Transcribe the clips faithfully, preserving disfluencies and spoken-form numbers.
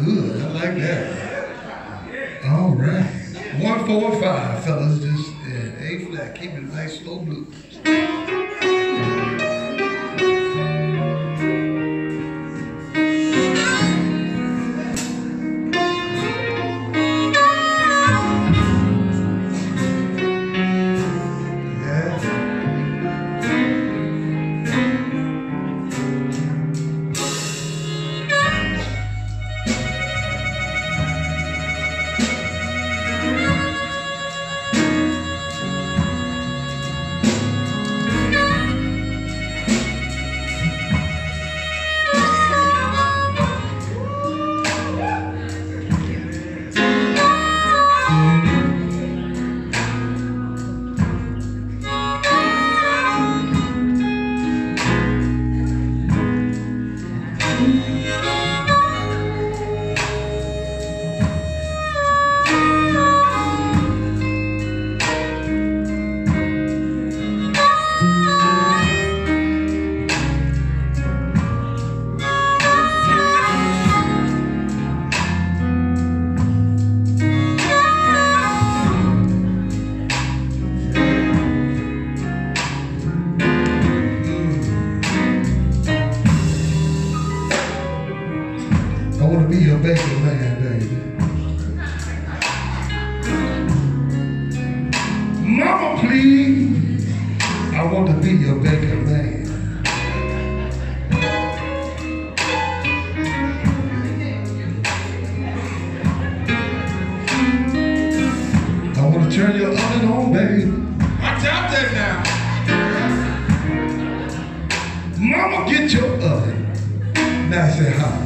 good. I like that. All right. One, four, and five, fellas. Just uh, A flat. Keep it a nice slow blues. Be your baker man, baby. Mama, please, I want to be your baker man. I want to turn your oven on, baby. Watch out there now. Mama, get your oven nice and hot.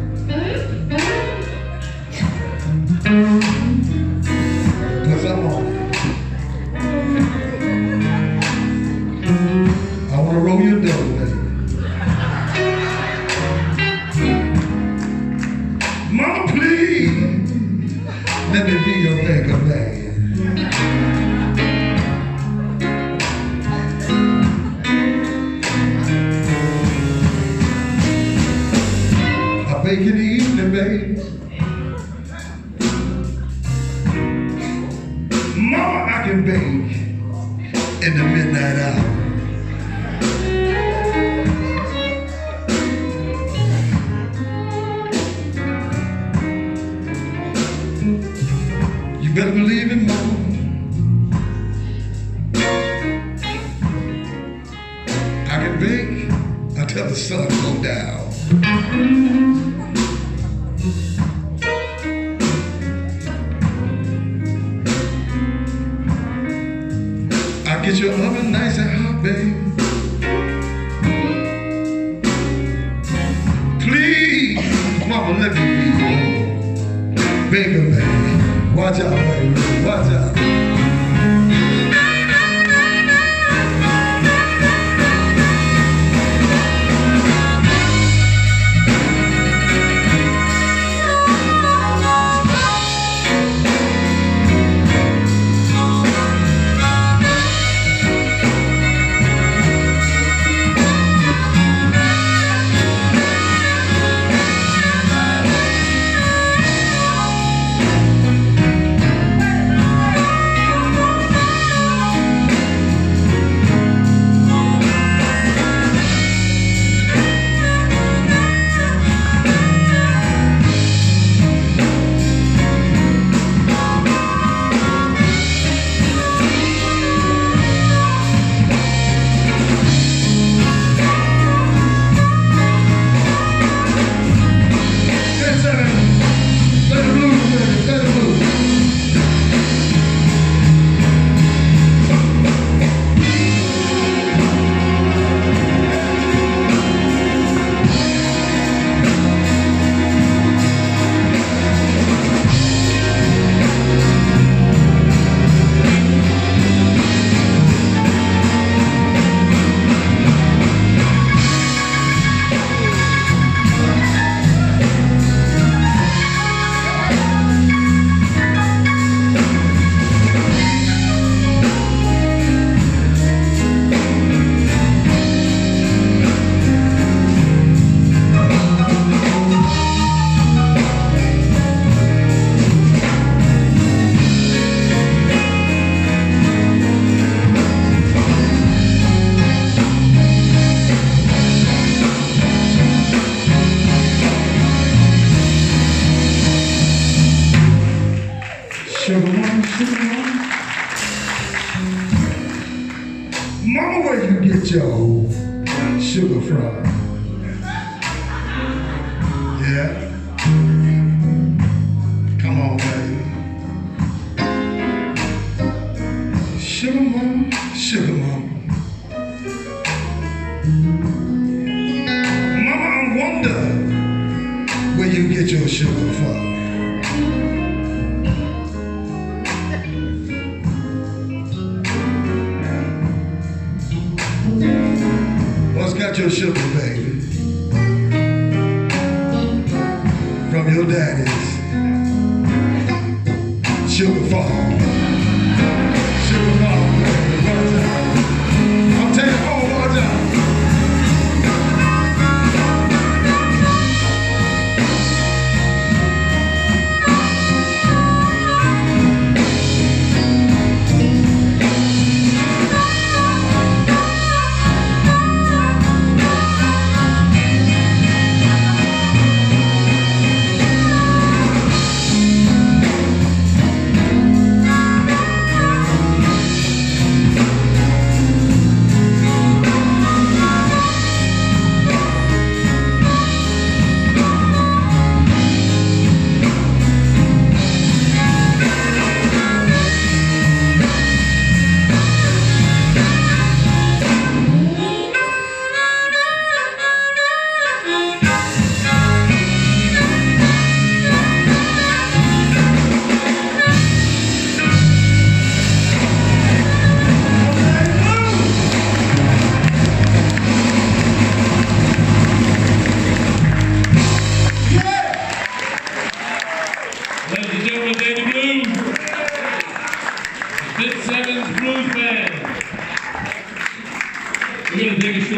Cause I'm on it. I want to roll your dough, baby. Mama, please, let me be your baker man. I bake in the evening, baby. Mama, I can bake in the midnight hour. You better believe it, Mama. I can bake until the sun goes down. Get your oven nice and hot, baby. Please, Mama, let me be your baker man. Watch out, baby. Watch out. get your sugar from? Yeah? Come on, baby. Sugar mama, sugar mama. Mama, I wonder where you get your sugar from. What's got your sugar, baby? From your daddy's sugar farm. Sugar farm, baby, one time. I'll take it home one time. Ladies and gentlemen, Danny Blues, the Fit Sevens Blues Band. We're going to take a short